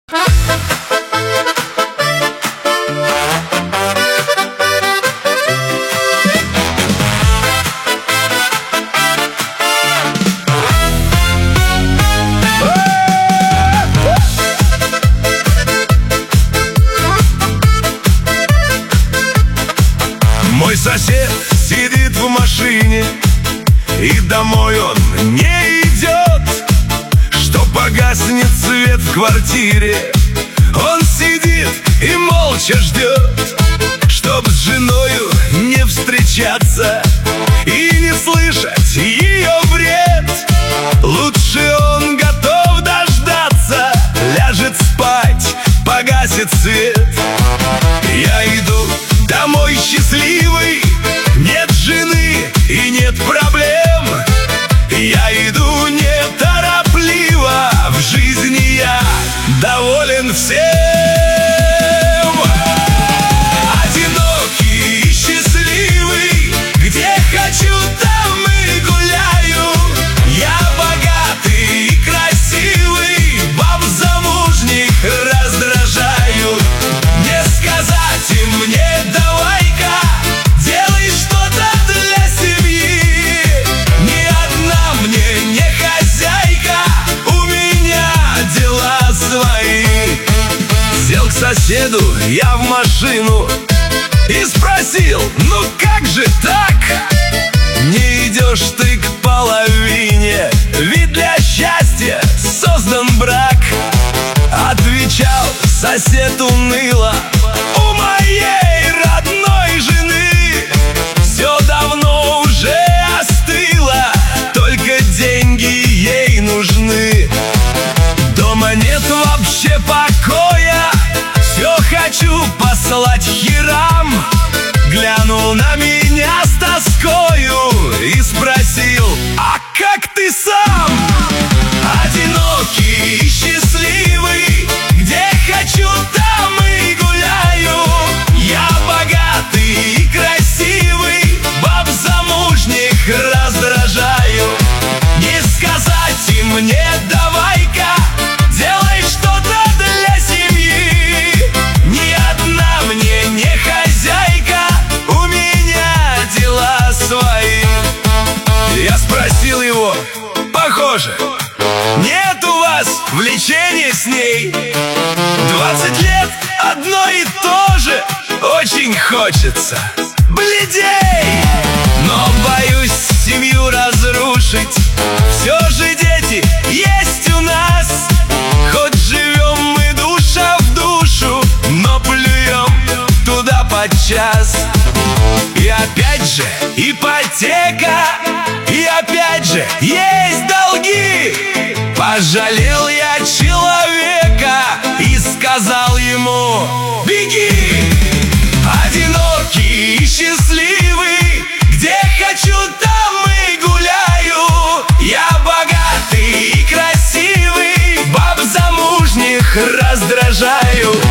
Мой сосед сидит в машине, и домой он не идет. Что погаснет свет в квартире, он сидит и молча ждет. Чтоб с женою не встречаться и не слышать ее вред, лучше он готов дождаться. Ляжет спать, погасит свет. Я иду домой счастливый, нет жены и нет проблем. Я иду неторопливо, в жизни я доволен всем. Одинокий и счастливый, где хочу, там и гуляю. Я богатый и красивый, баб замужних раздражаю. Не сказать им мне: давай-ка, делай что-то для семьи. Ни одна мне не хозяйка, у меня дела свои. Сел к соседу я в машину и спросил: ну как же так? Не идешь ты к половине, ведь для счастья создан брак. Отвечал сосед уныло: у моей родной жены все давно уже остыло, только деньги ей нужны. Дома нет вообще покоя, все хочу послать херам. Глянул на меня с тоскою и спросил: а как ты сам? Одинокий и счастливый, где хочу, там и гуляю. Я богатый и красивый, баб замужних раздражаю. Не сказать им мне: давай-ка, делай что-то для семьи. Ни одна мне не хозяйка, у меня дела свои. Я спросил его: похоже, нет у вас влечения с ней? 20 лет одно и то же, очень хочется бледей. Но боюсь семью разрушить, все же дети есть у нас. Хоть живем мы душа в душу, но плюем туда подчас. И опять же ипотека, и опять же есть долги. Пожалел я человека и сказал ему: беги. Одинокий и счастливый, где хочу, там и гуляю. Я богатый и красивый, баб замужних раздражаю.